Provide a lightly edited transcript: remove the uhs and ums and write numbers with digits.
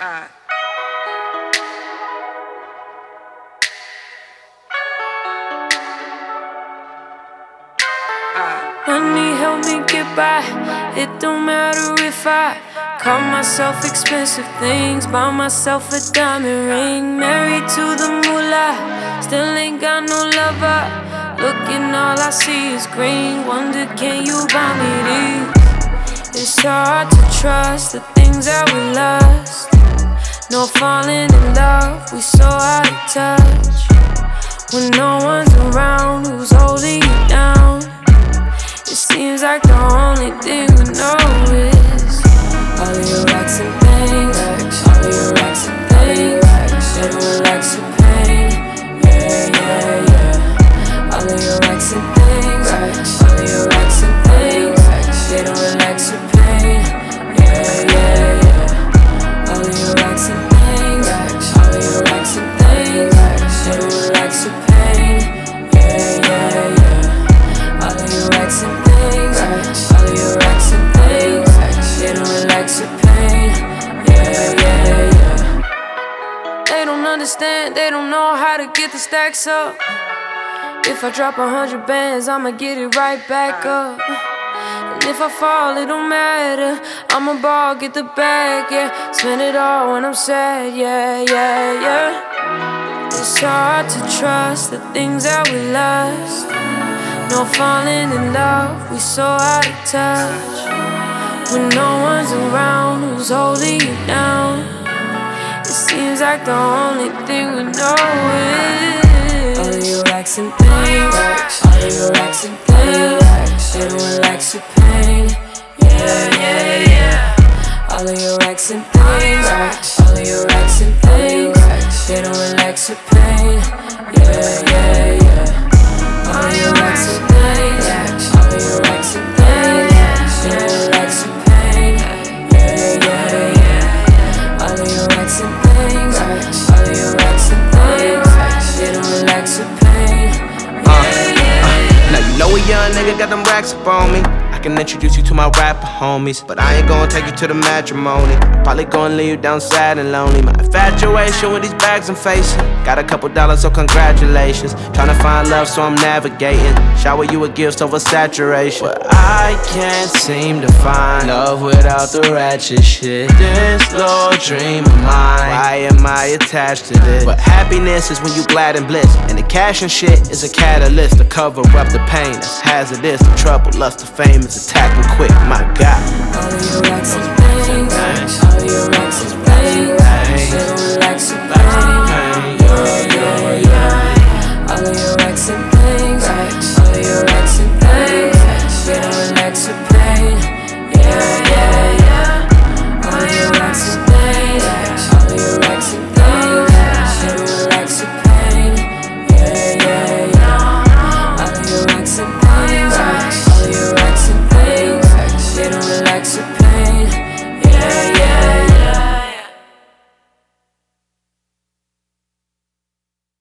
Money help me get by. It don't matter if I call myself expensive things, buy myself a diamond ring, married to the moolah, still ain't got no lover. Looking, all I see is green. Wonder, can you buy me these? It's hard to trust the things that we lost. No falling in love, we so out of touch. When no one's around, who's holding you down? It seems like the only thing we know is all of your racks and things, all of your racks and things. They don't relax your pain, yeah, yeah, yeah. All of your racks and things, all of your racks and things. They don't relax your pain, yeah, yeah, yeah. All of your racks and things, all of your racks and things. They don't relax your pain, yeah, yeah, yeah. All of your racks and things, all of your racks and things. They don't relax your pain, yeah, yeah, yeah. They don't understand, they don't know how to get the stacks up. If I drop 100 bands, I'ma get it right back up. And if I fall, it don't matter. I'ma ball, get the bag, yeah. Spend it all when I'm sad, yeah, yeah, yeah. It's hard to trust the things that we lost. No falling in love, we so out of touch. When no one's around, who's holding you down? It seems like the only thing we know is all of your racks and things, all of your racks and things. They don't relax your pain, yeah, yeah, yeah. All of your racks and things, all of your racks and things. They don't relax your pain, yeah, yeah, yeah. All of your racks and things, all of your racks and things. They don't relax your pain, yeah, yeah, yeah. All of your racks and things, all of your racks and things. They don't relax your pain, yeah, yeah, yeah. Now you know a young nigga got them racks up on me. I can introduce you to my rapper homies, but I ain't gonna take you to the matrimony. Probably gonna leave you down sad and lonely. My infatuation with these bags I'm facing. Got a couple dollars, so congratulations. Tryna find love, so I'm navigating. Shower you with gifts over saturation. But I can't seem to find love without the ratchet shit. This little dream of mine, why am I attached to this? But happiness is when you glad and bliss, and the cash and shit is a catalyst to cover up the pain that's hazardous. The trouble, lust, the fame is attacking quick, my God. All of your racks and things, all of your racks and things. They don't relax